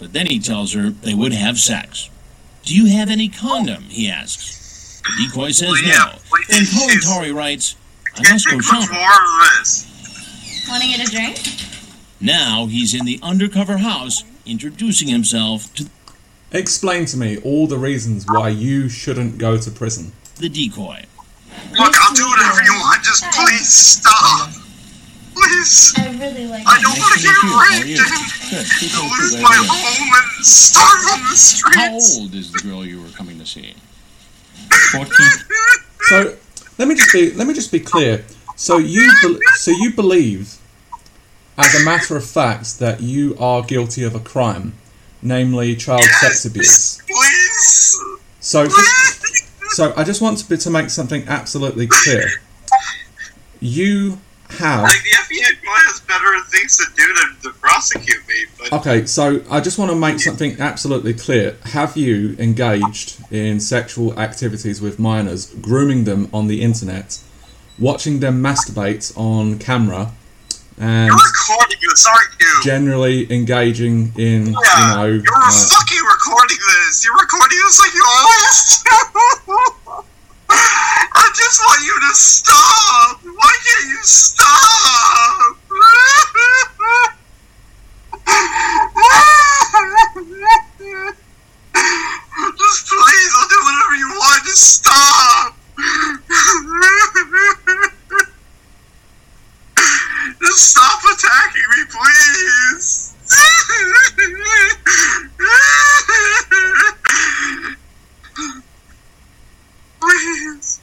but then he tells her they would have sex. Do you have any condom, he asks. The decoy says no. Then Polidori writes, I must go shopping. More of this. Want to get a drink? Now he's in the undercover house, introducing himself to Explain to me all the reasons why you shouldn't go to prison. the decoy. Look, I'll do whatever you want. Just please stop. Please. I really like I don't want to get raped and lose my home and starve on the How streets. old is the girl you were coming to see? 14. So let me just be clear. So you believe, as a matter of fact, that you are guilty of a crime, namely child sex abuse. Please. So I just want to make something absolutely clear. You have... Like, the FBI probably has better things to do than to prosecute me, but... Okay, so I just want to make something absolutely clear. Have you engaged in sexual activities with minors, grooming them on the internet, watching them masturbate on camera, and You're recording this, aren't you? generally engaging in, Yeah, you're fucking recording this. You're recording this like you always do. I just want you to stop. Why can't you stop? Just please, I'll do whatever you want. Just stop. Just stop attacking me, please. Please.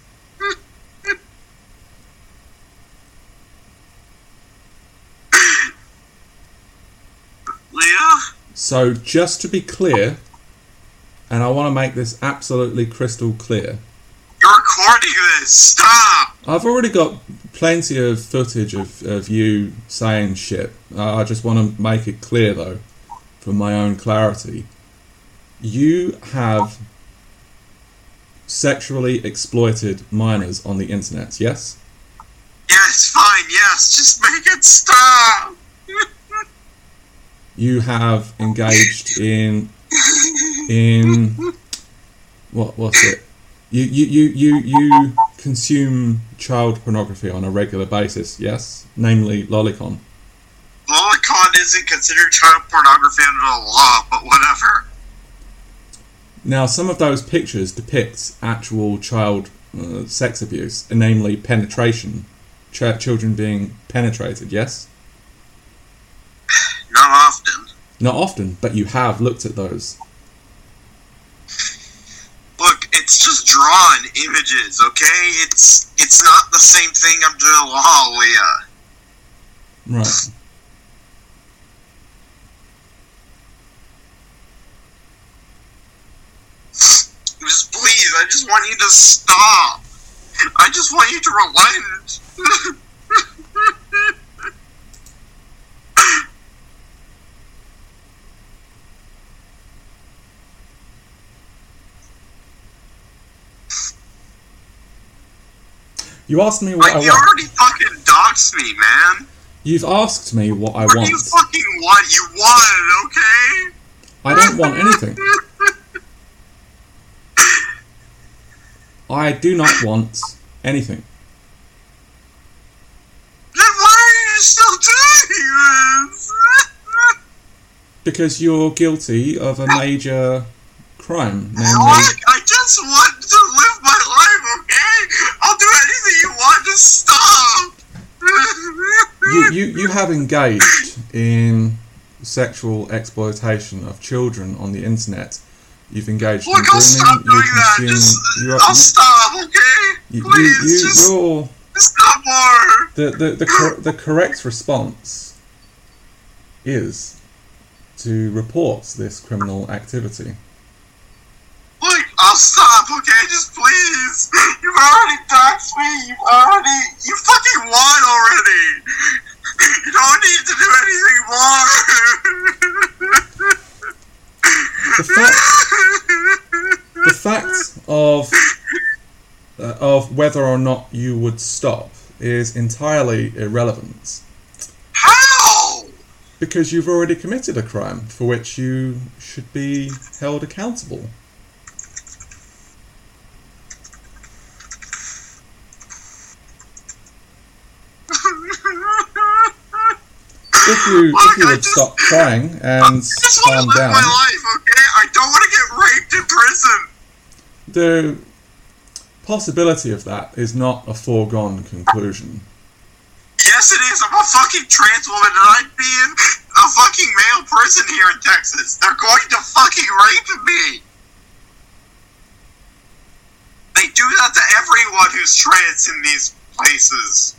Leah? So just to be clear, and I want to make this absolutely crystal clear, You're recording this. Stop. I've already got plenty of footage of you saying shit. I just want to make it clear, though, for my own clarity. You have sexually exploited minors on the internet, yes? Yes, fine, yes. Just make it stop. You have engaged in what's it? You consume child pornography on a regular basis, yes? Namely Lolicon. Lolicon isn't considered child pornography under the law, but whatever. Now, some of those pictures depict actual child sex abuse, namely penetration, children being penetrated, yes? Not often. Not often, but you have looked at those. Look, it's just drawn images, okay? It's not the same thing under the law, Leah. Right. Just please, I just want you to stop. I just want you to relent. You asked me what I You want. already fucking doxed me, man. You've asked me what I What do want. you fucking want? You want, okay? I don't want anything. I do not want anything. Then why are you still doing this? Because you're guilty of a major crime, namely... Look, I just want to live my life, okay? I'll do anything you want, just stop! You have engaged in sexual exploitation of children on the internet. You've engaged Look, in I'll stop grooming. doing that. Just, You I'll stop, okay? Please, just you're stop more. the correct response is to report this criminal activity. Look, I'll stop, okay? Just please. You've already doxed me. You fucking won already. You don't need to do anything more. The fact of whether or not you would stop is entirely irrelevant. How? Because you've already committed a crime for which you should be held accountable. If you would stop crying and I just want calm to live down, my life, okay? I don't want to get raped in prison. the possibility of that is not a foregone conclusion. Yes, it is. I'm a fucking trans woman, and I'd be in a fucking male prison here in Texas. They're going to fucking rape me. They do that to everyone who's trans in these places.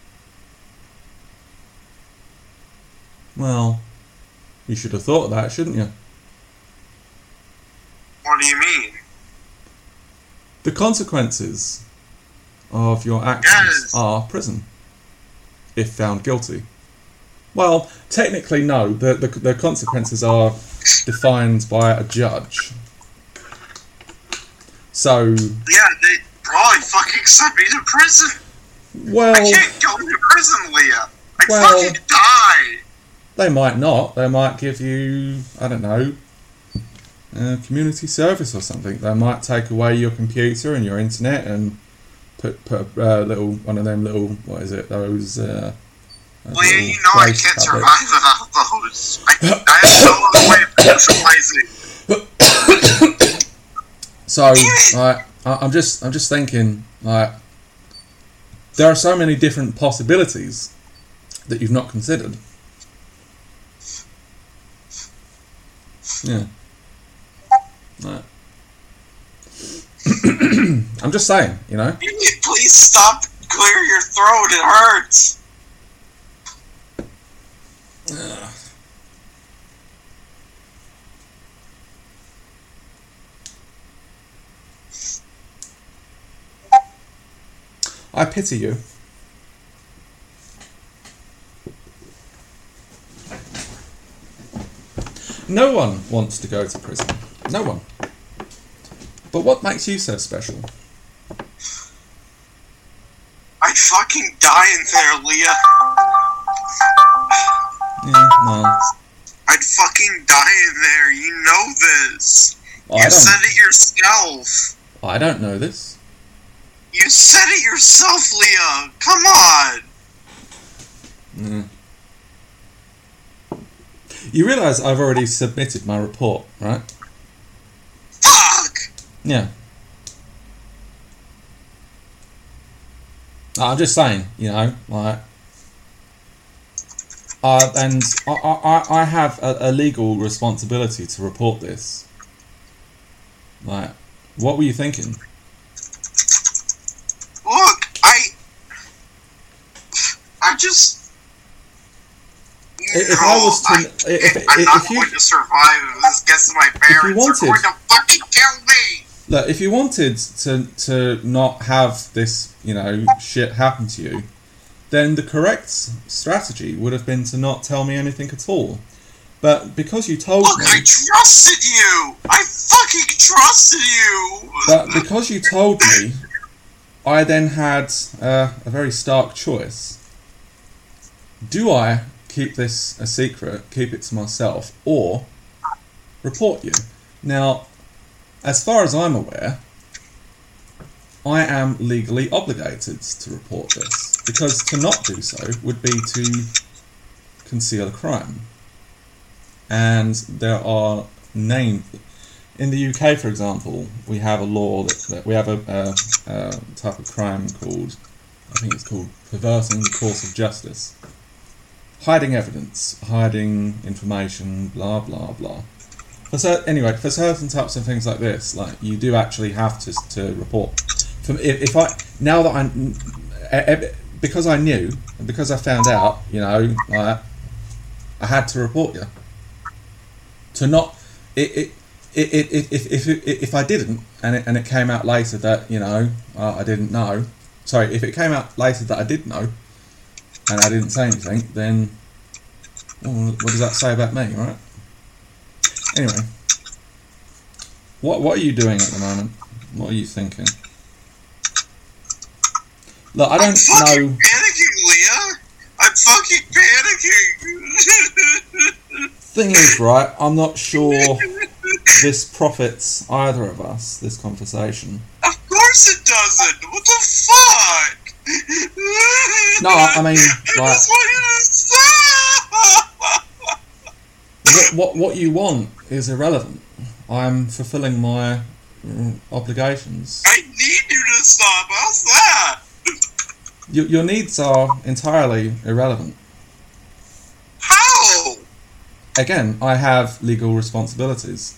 Well, you should have thought of that, shouldn't you? What do you mean? The consequences of your actions Yes. are prison, if found guilty. Well, technically no. The consequences are defined by a judge. So, Yeah, they probably fucking sent me to prison. I well, can't go to prison, Leah. I'd Well- fucking die. they might not. They might give you, I don't know, community service or something. They might take away your computer and your internet and put a little one of them little, what is it? Those. Leah, little you know I place can't tablets. survive without those. I have no other way of socializing. So, like, I'm just thinking, like, there are so many different possibilities that you've not considered. Yeah. Right. I'm just saying, you know. Please stop. Clear your throat. It hurts. I pity you. No one wants to go to prison. No one. But what makes you so special? I'd fucking die in there, Leah. Yeah, well, I'd fucking die in there. You know this. I You said don't. it yourself. I don't know this. You said it yourself, Leah. Come on. Mm. You realise I've already submitted my report, right? Fuck. Yeah. I'm just saying, you know, like, and I have a legal responsibility to report this. Like, what were you thinking? Look, I just. If I was to, I'm not if you, going to survive if this gets to my parents. wanted- They're going to fucking kill me. look, if you wanted to not have this, you know, shit happen to you, then the correct strategy would have been to not tell me anything at all. But because you told Look, me, I trusted you. I fucking trusted you. but because you told me, I then had a very stark choice. Do I keep this a secret, keep it to myself, or report you? Now, as far as I'm aware, I am legally obligated to report this, because to not do so would be to conceal a crime. And there are named in the UK, for example, we have a law that we have a type of crime called, I think it's called perverting the course of justice, hiding evidence, hiding information, blah blah blah. Anyway, for certain types of things like this, like, you do actually have to report. If I now that I'm because I knew and because I found out, you know, I had to report you. To not if I didn't and it came out later that, you know, I didn't know. Sorry, if it came out later that I did know and I didn't say anything, then what does that say about me, right? Anyway, what are you doing at the moment? What are you thinking? Look, I I'm don't fucking know. panicking, Leah. I'm fucking panicking. Thing is, right, I'm not sure this profits either of us, this conversation. Of course it doesn't! What the fuck? No, I mean, I like, just want you to stop! what you want is irrelevant. I'm fulfilling my obligations. I need you to stop, how's that? Your needs are entirely irrelevant. How? Again, I have legal responsibilities.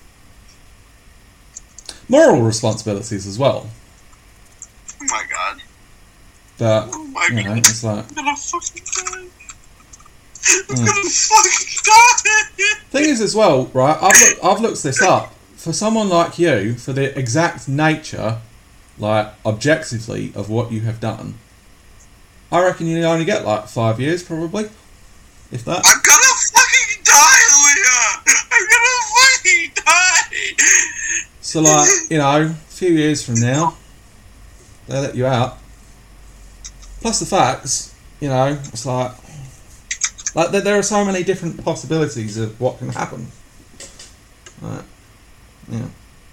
Moral responsibilities as well. Oh my god. But, Oh my you know, god. it's like... I'm gonna fucking die. I'm gonna fucking die! Thing is as well, right, I've looked this up. For someone like you, for the exact nature, like, objectively, of what you have done, I reckon you only get, like, 5 years, probably. If that. I'm gonna fucking die, Leah! I'm gonna fucking die! So, like, you know, a few years from now, they let you out. Plus the facts, you know, it's like there are so many different possibilities of what can happen. Right. Yeah.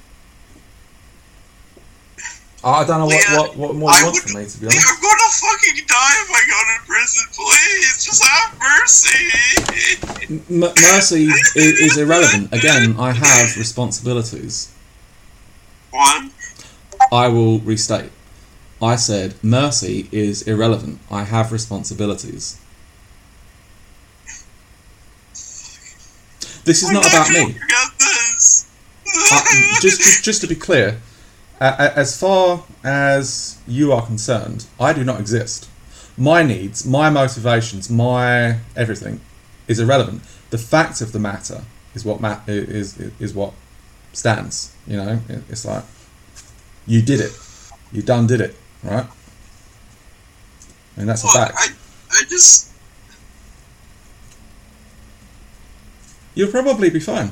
I don't know Leah, what more you want from me, to be honest. I'm gonna fucking die if I go to prison, please! Just have mercy! Mercy is irrelevant. Again, I have responsibilities. One. I will restate. I said mercy is irrelevant. I have responsibilities. This is not about me. Forget this. Just to be clear, as far as you are concerned, I do not exist. My needs, my motivations, my everything is irrelevant. The fact of the matter is what is what stands. You know, it's like you did it, you done did it, right? And that's a fact. I just. You'll probably be fine.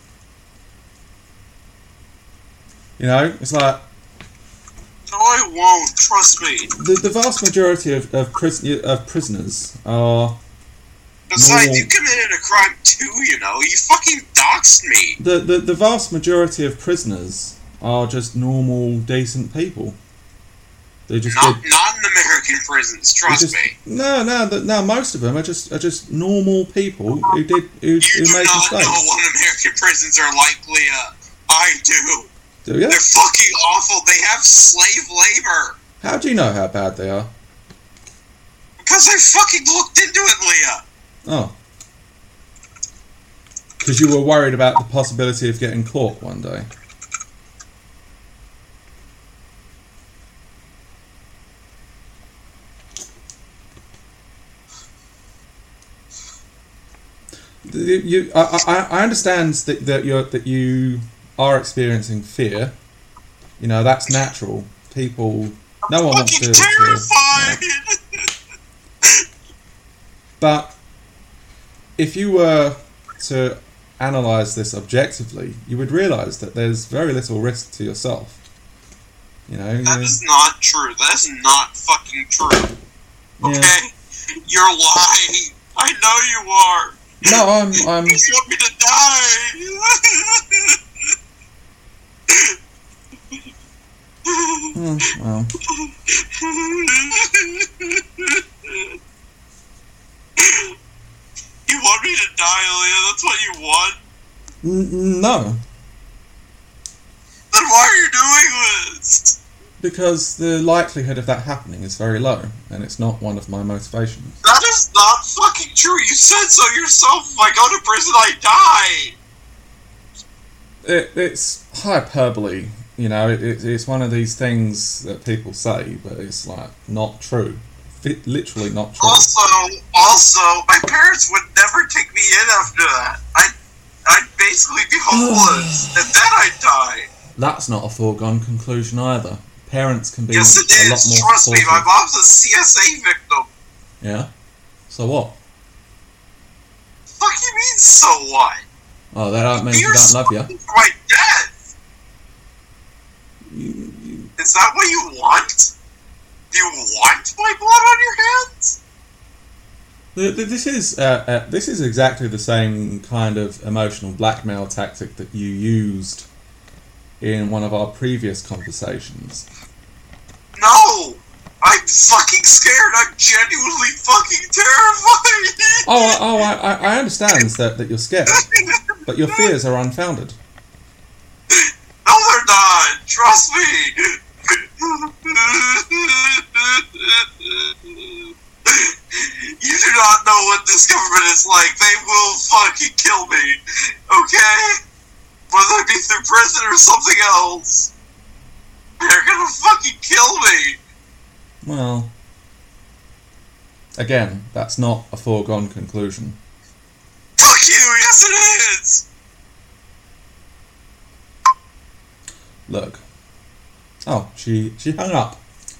You know, it's like... No, I won't. Trust me. The vast majority of prisoners are... Besides, normal. you committed a crime too, you know. You fucking doxed me. The vast majority of prisoners are just normal, decent people. They just Not in American prisons, trust me. No, most of them are just normal people who You made do mistakes. not know what American prisons are like, Leah. I do. Do you? They're fucking awful. They have slave labor. How do you know how bad they are? Because I fucking looked into it, Leah. Oh. Because you were worried about the possibility of getting caught one day. I understand that you are experiencing fear. You know, that's natural. People, no one wants Fucking to terrified. But if you were to analyse this objectively, you would realise that there's very little risk to yourself. You know, That is not true. That is not fucking true. Okay? Yeah. You're lying. I know you are. No, I'm. You just want me to die. Well, You want me to die, Leah? That's what you want? no, Then why are you doing this? because the likelihood of that happening is very low, and it's not one of my motivations. That is not fucking true. You said so yourself. If I go to prison, I die. It's hyperbole, you know. It's one of these things that people say, but it's like not true. Literally not true. Also, my parents would never take me in after that. I'd basically be homeless, and then I'd die. That's not a foregone conclusion either. Parents can be Yes, it a lot is. more Trust me, supportive. my mom's a CSA victim. Yeah. So what? Fuck you mean, so what? Oh, that means You're you don't love you. for my death. Is that what you want? Do you want my blood on your hands? This is exactly the same kind of emotional blackmail tactic that you used in one of our previous conversations. No! I'm fucking scared. I'm genuinely fucking terrified. I understand that you're scared, but your fears are unfounded. No, they're not. Trust me. You do not know what this government is like. They will fucking kill me. Okay? Whether it be through prison or something else. They're gonna fucking kill me. Well, again, that's not a foregone conclusion. Fuck you! Yes, it is! Look. Oh, she hung up.